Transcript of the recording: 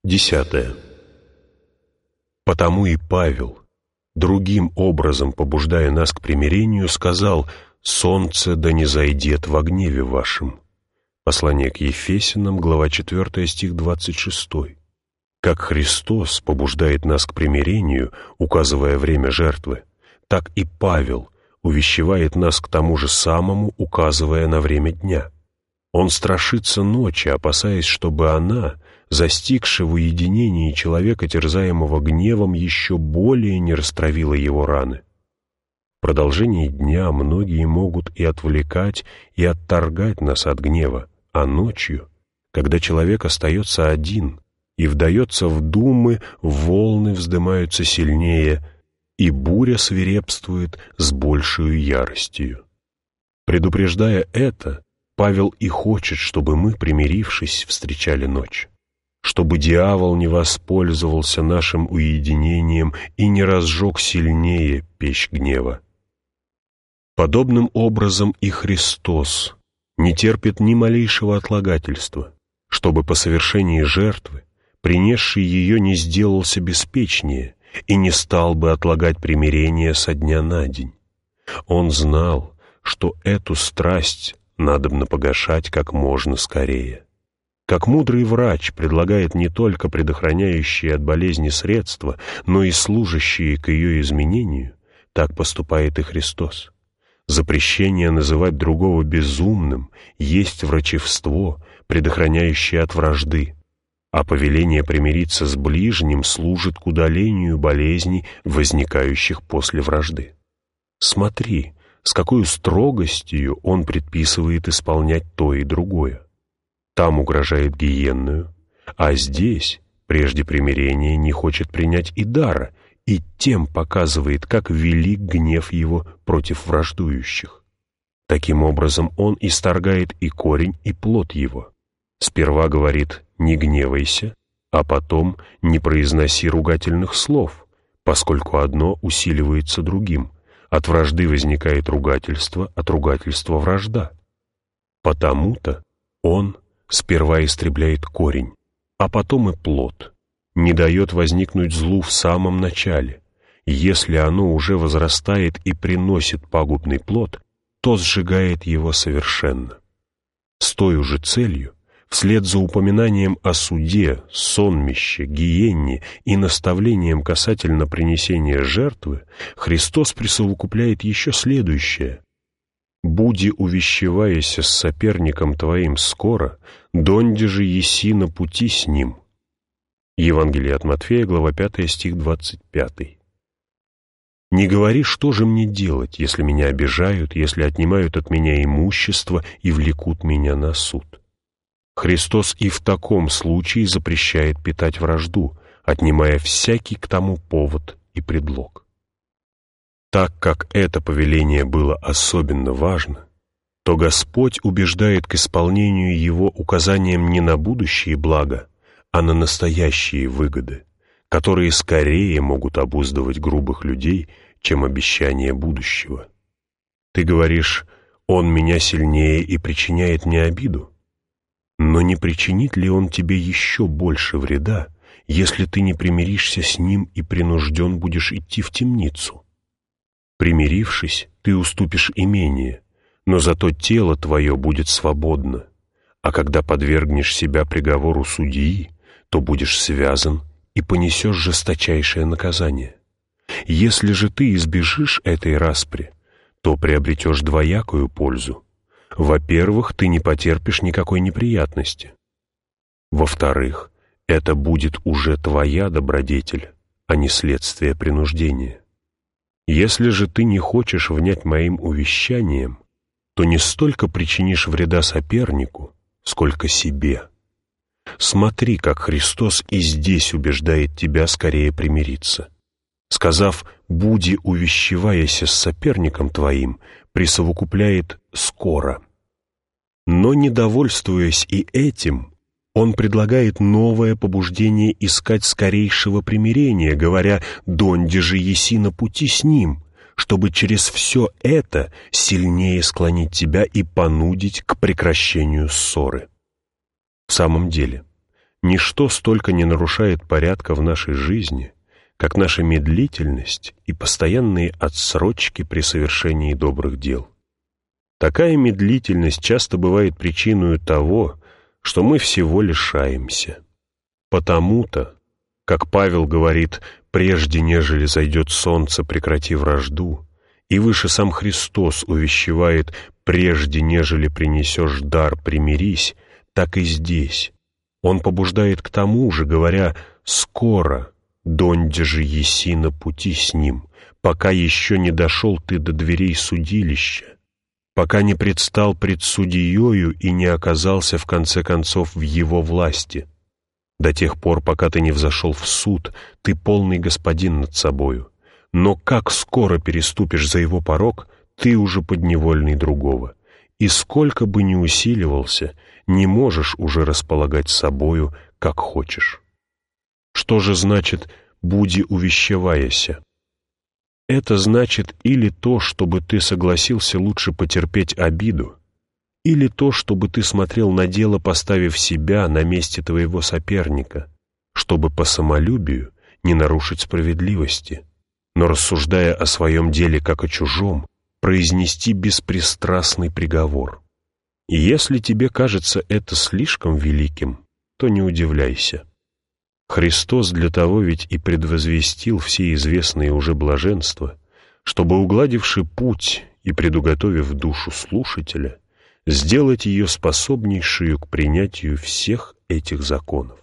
10. Потому и Павел, другим образом побуждая нас к примирению, сказал: «Солнце да не зайдет во гневе вашем». Послание к Ефесянам, глава 4, стих 26. Как Христос побуждает нас к примирению, указывая время жертвы, так и Павел увещевает нас к тому же самому, указывая на время дня. Он страшится ночи, опасаясь, чтобы она, застигши в уединении человека, терзаемого гневом, еще более не растравила его раны. В продолжении дня многие могут и отвлекать, и отторгать нас от гнева, а ночью, когда человек остается один и вдается в думы, волны вздымаются сильнее, и буря свирепствует с большей яростью. Предупреждая это, Павел и хочет, чтобы мы, примирившись, встречали ночь, чтобы дьявол не воспользовался нашим уединением и не разжег сильнее печь гнева. Подобным образом и Христос не терпит ни малейшего отлагательства, чтобы по совершении жертвы принесший ее не сделался беспечнее и не стал бы отлагать примирение со дня на день. Он знал, что эту страсть надобно погашать как можно скорее. Как мудрый врач предлагает не только предохраняющие от болезни средства, но и служащие к ее изменению, так поступает и Христос. Запрещение называть другого безумным есть врачевство, предохраняющее от вражды, а повеление примириться с ближним служит к удалению болезней, возникающих после вражды. Смотри, с какой строгостью он предписывает исполнять то и другое. Там угрожает гиенную, а здесь, прежде примирения, не хочет принять и дара, и тем показывает, как велик гнев его против враждующих. Таким образом, он исторгает и корень, и плод его. Сперва говорит «не гневайся», а потом «не произноси ругательных слов», поскольку одно усиливается другим. От вражды возникает ругательство, от ругательства вражда. Потому-то он сперва истребляет корень, а потом и плод, не дает возникнуть злу в самом начале. Если оно уже возрастает и приносит пагубный плод, то сжигает его совершенно. С той же целью, вслед за упоминанием о суде, сонмище, гиенне и наставлением касательно принесения жертвы, Христос присовокупляет еще следующее: «Буди увещеваяся с соперником твоим скоро, донде же еси на пути с ним». Евангелие от Матфея, глава 5, стих 25. «Не говори, что же мне делать, если меня обижают, если отнимают от меня имущество и влекут меня на суд». Христос и в таком случае запрещает питать вражду, отнимая всякий к тому повод и предлог. Так как это повеление было особенно важно, то Господь убеждает к исполнению его указанием не на будущие блага, а на настоящие выгоды, которые скорее могут обуздывать грубых людей, чем обещание будущего. Ты говоришь: «Он меня сильнее и причиняет мне обиду». Но не причинит ли он тебе еще больше вреда, если ты не примиришься с ним и принужден будешь идти в темницу? Примирившись, ты уступишь имение, но зато тело твое будет свободно, а когда подвергнешь себя приговору судьи, то будешь связан и понесешь жесточайшее наказание. Если же ты избежишь этой распри, то приобретешь двоякую пользу. Во-первых, ты не потерпишь никакой неприятности. Во-вторых, это будет уже твоя добродетель, а не следствие принуждения. Если же ты не хочешь внять моим увещаниям, то не столько причинишь вреда сопернику, сколько себе. Смотри, как Христос и здесь убеждает тебя скорее примириться. Сказав «буди увещеваяся с соперником твоим», присовокупляет «скоро». Но, недовольствуясь и этим, он предлагает новое побуждение искать скорейшего примирения, говоря «донде же еси на пути с ним», чтобы через все это сильнее склонить тебя и понудить к прекращению ссоры. В самом деле, Ничто столько не нарушает порядка в нашей жизни, как наша медлительность и постоянные отсрочки при совершении добрых дел. Такая медлительность часто бывает причиной того, что мы всего лишаемся. Потому-то, как Павел говорит, прежде нежели зайдет солнце, прекрати вражду, и выше сам Христос увещевает, прежде нежели принесешь дар, примирись, так и здесь. Он побуждает к тому же, говоря, скоро, донде же еси на пути с ним, пока еще не дошел ты до дверей судилища, пока не предстал пред судьею и не оказался в конце концов в его власти. До тех пор, пока ты не взошел в суд, ты полный господин над собою. Но как скоро переступишь за его порог, ты уже подневольный другого. И сколько бы ни усиливался, не можешь уже располагать собою, как хочешь. Что же значит «буди увещеваяся»? Это значит или то, чтобы ты согласился лучше потерпеть обиду, или то, чтобы ты смотрел на дело, поставив себя на месте твоего соперника, чтобы по самолюбию не нарушить справедливости, но, рассуждая о своем деле как о чужом, произнести беспристрастный приговор. И если тебе кажется это слишком великим, то не удивляйся. Христос для того ведь и предвозвестил все известные уже блаженства, чтобы, угладивши путь и предуготовив душу слушателя, сделать ее способнейшую к принятию всех этих законов.